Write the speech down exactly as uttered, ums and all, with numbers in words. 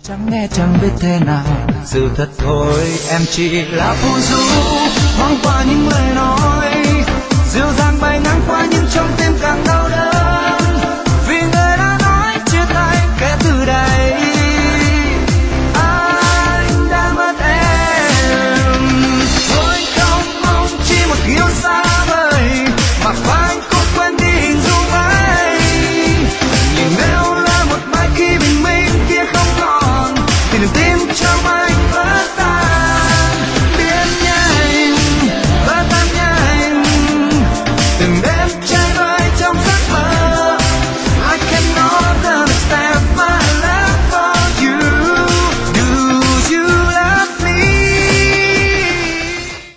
Chẳng nghe chẳng biết thế nào, sự thật thôi em chỉ là phù du, thoáng qua những lời nói dịu dàng bay ngang qua nhưng trong tim càng đau.